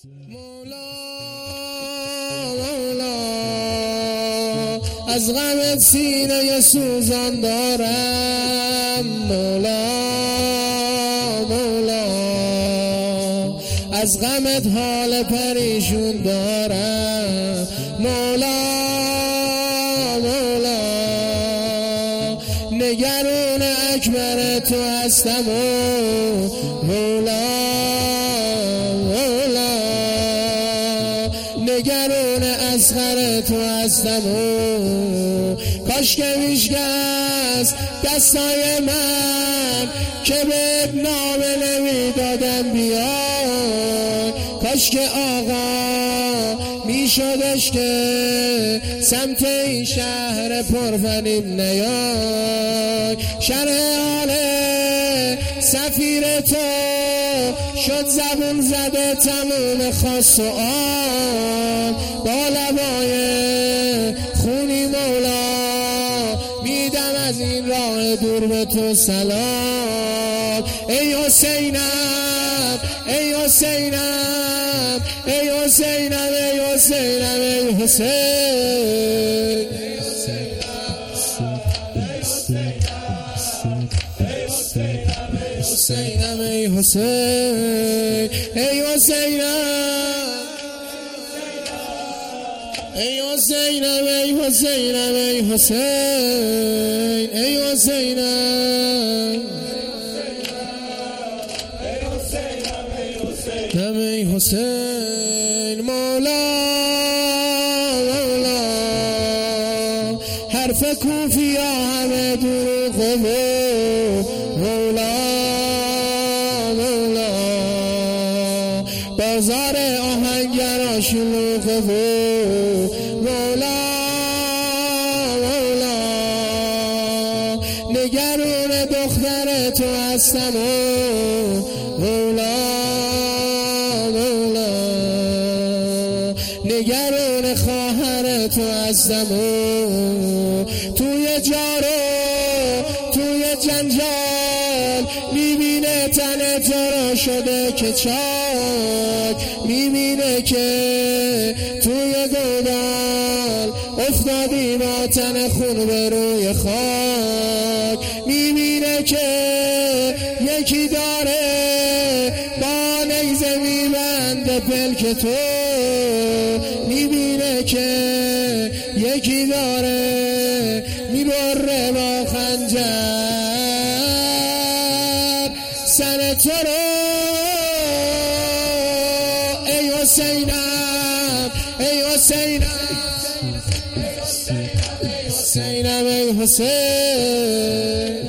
مولا مولا از غمت سینه سوزان دارم. مولا مولا از غمت حال پریشون دارم. مولا مولا نگران اکبر تو هستم. مولا مولا نگران اصغر تو هستم. کاش که میشکست دستای من که بهت نامه نمیدادم بیای. کاش که آقا میشدش که سمت این شهر پرفریب نیای. شرح حال سفیر تو شد زبون زده تموم خاص و آن. با لبای خونی مولا میدم از این راه دور به تو سلام. ای حسینم ای حسینم ای حسینم ای حسینم ای حسین. حسینم ای حسین ای حسینم ای حسینم ای حسینم ای حسین ای حسینم ای حسین. مولا مولا حرف کوفی ها همه دروغ و مولا مولا بازار آهنگرا شلوغ و مولا مولا نگران دختر تو هستم. مولا مولا نگران خواهر تو هستم. توی جارو توی جنجال میبینه تن تو را شده که چاک. میبینه که توی گودال افتادی با تن خون به روی خاک. میبینه که یکی داره با نیزه میبنده پلک تو. میبینه که یکی داره میبره با خنجر سر تو رو. ای حسینم ای حسینم ای حسینم ای حسین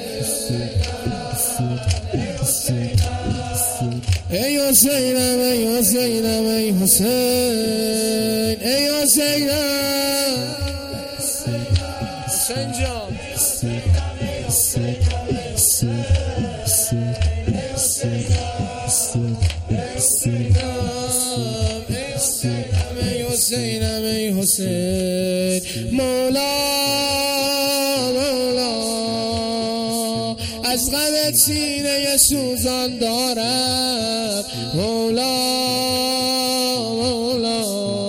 ای حسینم ای حسینم ای حسین ای حسینم حسین جان. ای حسینم ای حسین. مولا مولا از غمت سینه سوزان دارم. مولا مولا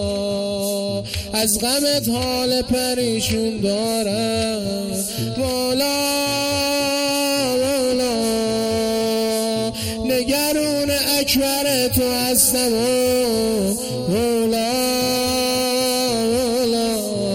از غمت حال پریشون دارم. مولا مولا نگران اکبر تو هستم. مولا مولا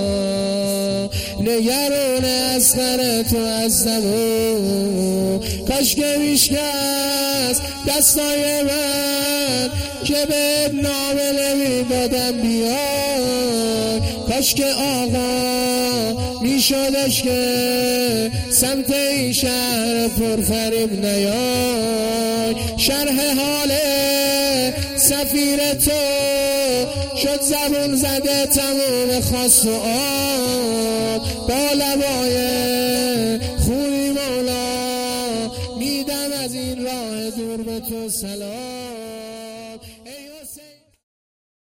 نگران اصغر تو هستم. کاش که میشکست دستای من که بهت نامه نمیدادم بیای. کاش که آقا میشدش که سمت این شهر پرفریب نیای. شرح حال سفیر تو شد زبون زده تموم خاص و آب. با لبای خونی مولا میدم از این راه دور به تو سلام.